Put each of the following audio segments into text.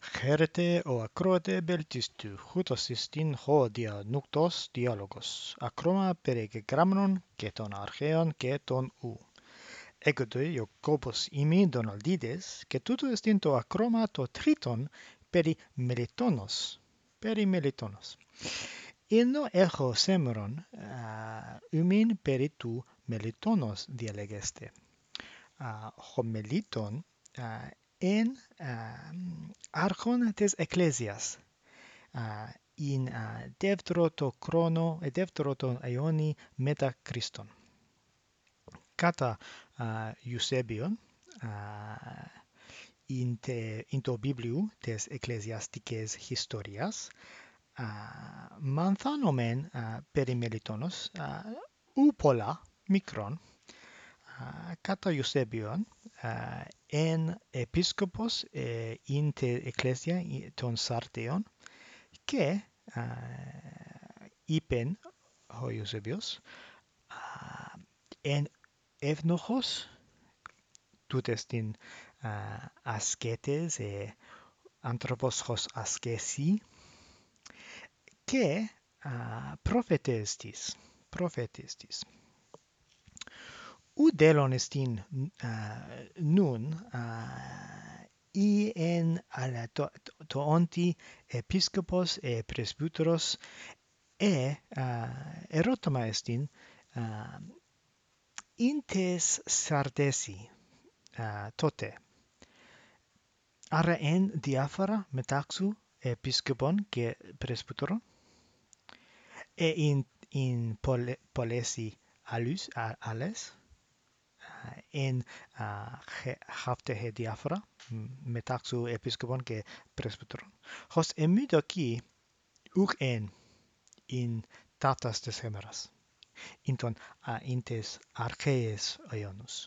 Χαίρετε ο ακροατέ βελτιστού, χούτος εστίν χω νουκτός διάλογος, ακρόμα περιγραμμένων και των αρχαίων και των ου. Έγκοτε ο κόπος ημί Δοναλδίδες, και τούτο εστίν το ακρόμα το τρίτον περί Μελιτόνος. Περί Μελιτόνος. Ενώ έχω σήμερον ημίν περί του Μελιτόνος διαλεγέστε. Ο Μελίτων εν άρχον της Εκκλησίας, in δεύτερο τον αιώνι μετά Χριστόν. Κατά Ιουσέβιον, in το βιβλίο της εκκλησιαστικής ιστορίας, μανθάνομεν περί Μελιτόνος, ου πολλά μικρόν, κατά Ιουσέβιον, εν επίσκοπος in τε εκκλησία των Σαρτέων, και είπεν ο Ιωσήβιος εν εύνοχος τούτες την ασκέτες άνθρωπος χως ασκέσει και προφέτες της. Ου δέλον εστίν νουν ή εν το όντι επίσκοπος πρεσβύτερος ερώτημα εστίν ειν τες Σαρδέσι τότε. Άρα εν διάφορα μετάξου επίσκοπων και πρεσβύτερων ειν πολλές άλλες εν χαύτε διάφορα μετάξου επίσκοπων και πρεσβύτερων. Χως εμίδοκι ουκ εν ταύτας της χέμερας, εν τες αρχαίες αιώνους.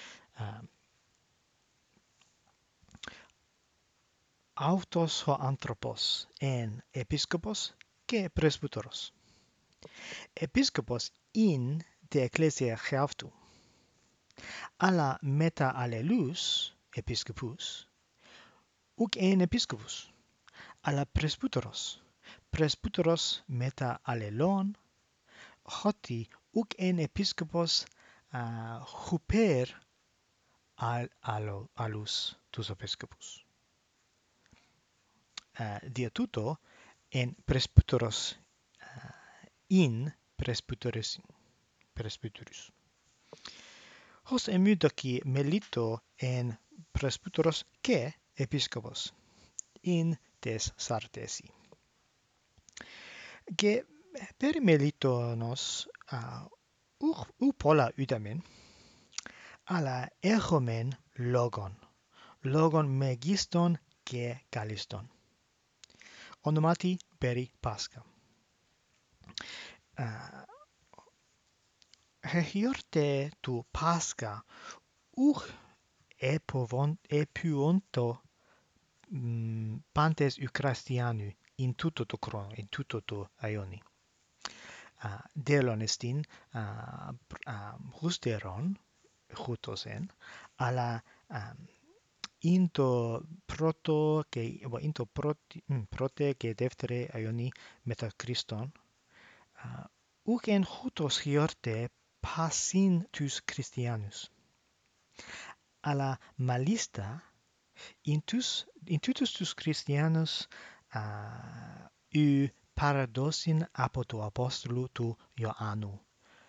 Αυτός ο άνθρωπος εν επίσκοπος και πρεσβύτερος. Επίσκοπος ειν τε εκκλησία χαύτου, αλλά μετά αλλελούς επίσκοπους, ουκ εν επίσκοπους, αλλά πρεσβύτερος μετά αλλελών, χώτι ουκ εν επίσκοπος χουπέρ άλλους τους επίσκοπους. Δια τούτο εν πρεσβύτερος ειν πρεσβύτερους. Ως εμίδοκι μελίτω εν πρεσβύτερος και επίσκοπος ειν τες Σαρτέσι. Και περί Μελίτωνος ου πολλά είδαμεν, αλλά έχομεν λόγον μεγίστον και καλίστον. Ονομάτι περί Πάσχα. Γιορτέ του Πάσχα ουκ επουόντο πάντες ου Χριστιανού in τούτο το χρόνο, in τούτο το αιώνι. Δέλον εστίν χουστερόν, χούτος αλλά in το πρώτο και δεύτερο αιώνι μετά Χριστόν, ουκ εν χούτος γιορτέ πάσιν τους Χριστιανούς. Αλλά μάλιστα in τούτους τους Χριστιανούς παραδόσιν από το Απόστολο του Ιωάννου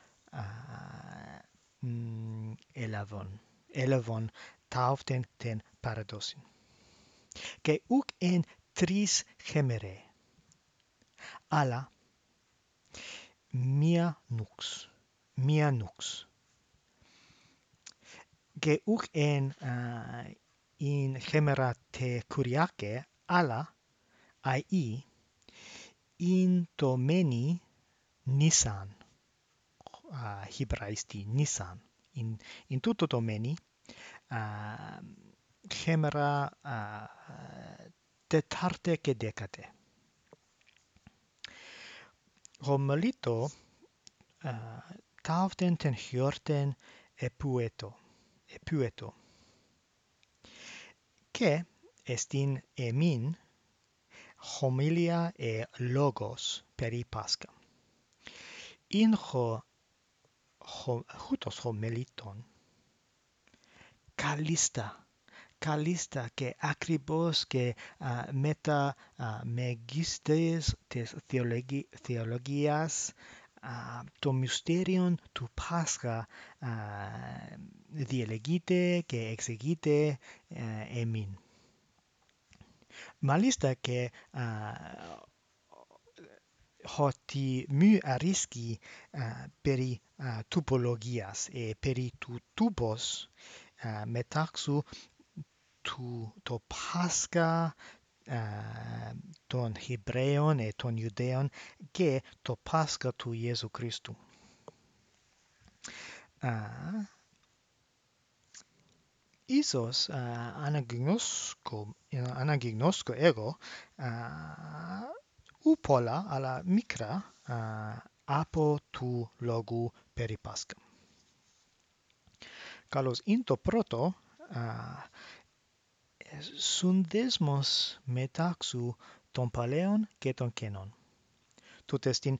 έλαβον ταύτην την παραδόσιν. Και ουκ εν τρεις χέμερε, αλλά μία νουξ. Και ουκ εν χέμερα τε Κυριακέ, αλλά αΐ in το μένει Νίσαν, Εβραϊστή Νίσαν, in τούτο το μένει χέμερα τετάρτε και δέκατε. Ο Μελίτω ταύτην την γιορτήν επούετο. Και estin emin homilia e logos peri Pascha. In hutos homiliton Callista que akribos que meta megistes tes theologias to mysterion tu Pascha dielegite que exegite emin. Malista que hoti mu ariski peri tupologias e peri tu tupos metaxu to Pascha ton Hebreon e ton Judeon και το Πάσχα του Ιησού Χριστού. Ίσως αναγνώσκω εγώ πολλά αλλά μικρά από του λόγου περί Πάσχα. Καλώς, είναι το πρώτο συνδέσμος μεταξύ των παλαιών και των καινών. Τούτε στην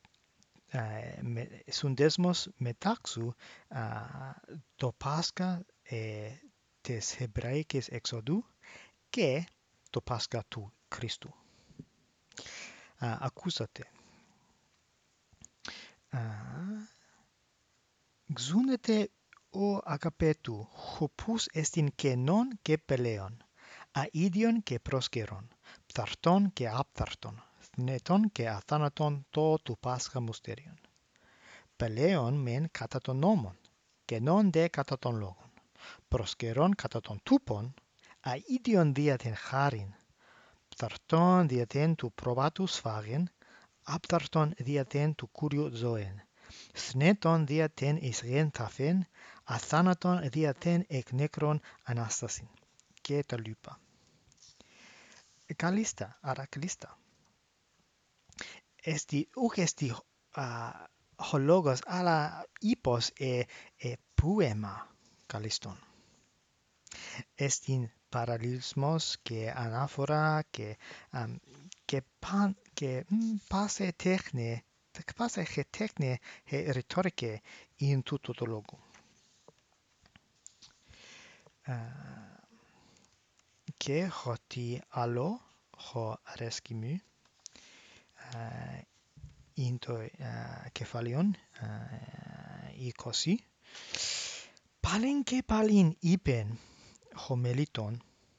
συνδέσμος μεταξύ το Πάσχα της Εβραϊκής Εξοδού και το Πάσχα του Χριστού. Ακούσατε. Ξούνεται ο αγαπέτου, χοπούς εστιν κενών και πελαίων, αΐδιον και προσκαιρών, πθαρτών και απθαρτών, θνέτων και αθάνατων το του Πάσχα μυστήριον. Πελαίων μεν κατά των νόμων, κενών δε κατά των λόγων, προσκαιρών κατά των τούπων, αΐδιον δια την χάριν, πθαρτών δια την του προβάτου σφάγεν, απθαρτών δια την του Κύριου ζωήν, θνέτων δια την εις γεν ταφήν, αθάνατον δια την εκ νεκρών ανάστασιν. Και τα λοιπά. Καλίστα, άρα καλίστα. Ούχ εστι ο λόγος, αλλά ύπος πούεμα καλίστον. Εστιν παραλληλισμός και ανάφορα και πάσε τέχνη ρητορική in τούτο το λόγο. Και τι άλλο αρέσκει μου in το κεφάλαιον 20. Πάλιν και πάλιν είπεν χομελίτων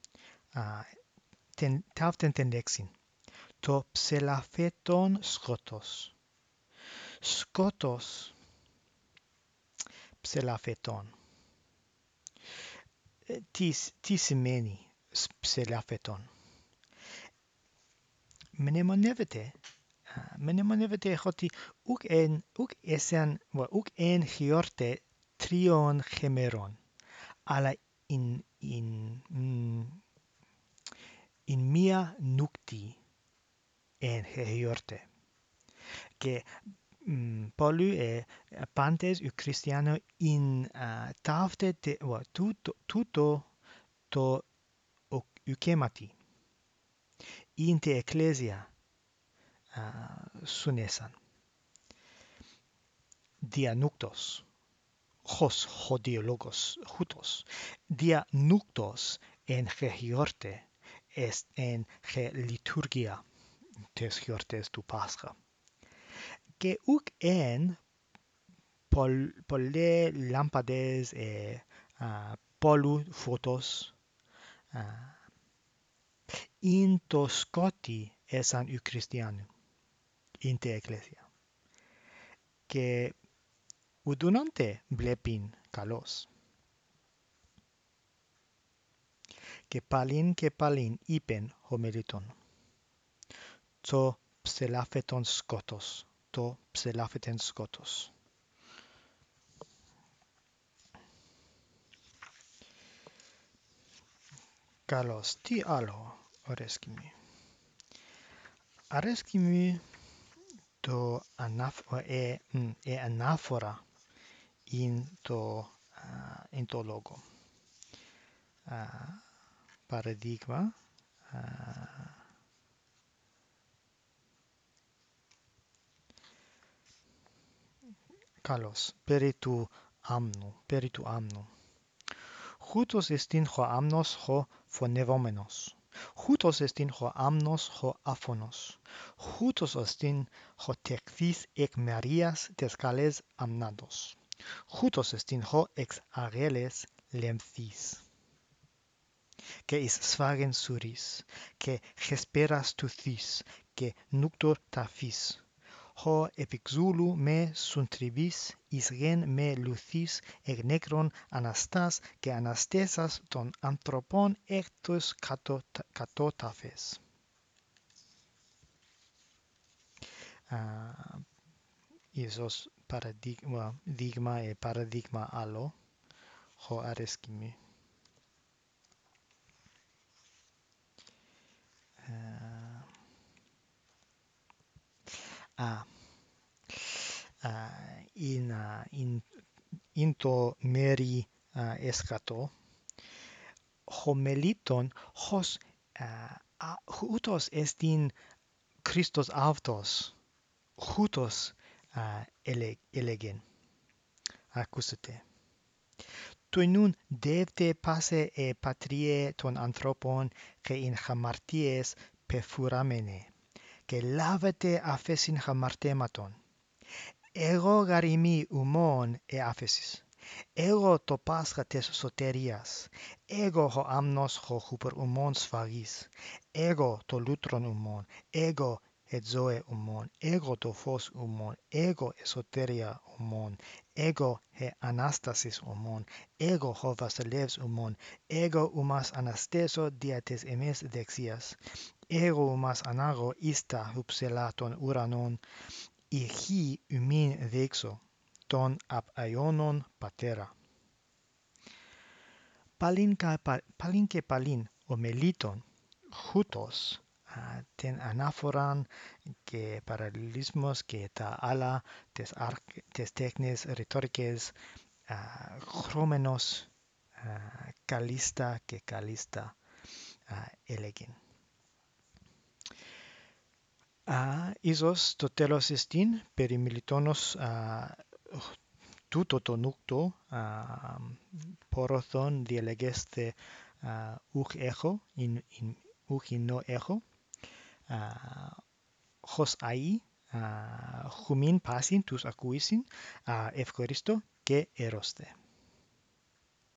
ταύτεν την λέξην. Το ψελαφέτον σκότος. Σκότος ψελαφέτον. Τι σημαίνει ψελαφέτον? Μνημονεύεται ότι ουκ εν χιόρτε τριών χεμερών, αλλά in μία νούκτη εν χιόρτε. Και πολλοί πάντες οι χριστιανοί ταύτεται τούτο το ουκέματι. In te εκκλησία σουνέσαν. Διανούκτος. Χωδιολόγος. Χούτος. Διανούκτος εν χιόρτε εν λειτουργία της γιορτές του Πάσχα. Και ουκ εν πολλές λάμπαδες πολλούς φώτος in το σκότι έσαν οι χριστιανοί in την εκκλησία. Και ουδούνονται βλέπουν καλώς. Και πάλιν είπεν χομιλήτων. Το ψελάφετον σκότος. Το ψελάφετον σκότος. Καλώς. Τι άλλο αρέσκει μου? Αρέσκει μου το ανάφορα in το λόγο. παραδείγμα. Καλώς. Περί του άμνου. Χούτος εστίν χω άμνος χω φωνευόμενος. Χούτος εστίν χω άμνος χω άφωνος. Χούτος εστίν χω τεχθείς εκ Μαρίας τες καλές αμνάντος. Χούτος εστίν χω εξ αγέλες λεμθείς. Και εις σφάγεν σουρείς, και χεσπέρας του θείς, και νούκτορ ταφείς. Χω επιξούλου με συντριβείς, εις γεν με λουθείς, εκ νέκρων αναστάς και αναστέσας των ανθρωπών εκ τους κατώταφες. Ίσως παραδείγμα άλλο, χω αρέσκει με. Είναι το μέρη εσκατό, χομελίτων, χως ούτως εστίν Χριστός αυτός, ούτως έλεγεν. Ακούσετε. Το νουν δεύτε πάσε πατριέ των ανθρώπων και ειν χαμαρτίες πεφουραμένε, και λάβετε αφέσιν χαμαρτέματον. Εγώ γαριμί ουμών άφεσις. Εγώ το Πάσχα τες σωτηρίας. Εγώ ο άμνος ο χούπερ ουμών σφαγής. Εγώ το λούτρον ουμών. Εγώ ζώε ουμών. Εγώ το φως ουμών. Εγώ σωτηρία ουμών. Εγώ ανάστασης ουμών. Εγώ ο βασιλεύς ουμών. Εγώ ουμάς αναστέσω δια τες εμές δεξίας. Εγώ ουμάς ανάγω εις τα υψηλά των ουρανών. Ηχή ουμήν δείξω τον απ' αιώνων πατέρα. Παλίν και παλίν ομιλήτων χούτος την ανάφοραν και παραλληλισμός και τα άλλα τις τέχνες ρητορικές χρώμενος καλίστα και καλίστα έλεγεν. Ίσως το τέλος εστίν περί μιλητώνος τούτο το νούκτο πόροθον διαλεγέστε ουχ έχω, ουχ ινό έχω, χως αΐ, χουμίν πάσιν τους ακούησιν, ευχαριστώ και ερώστε.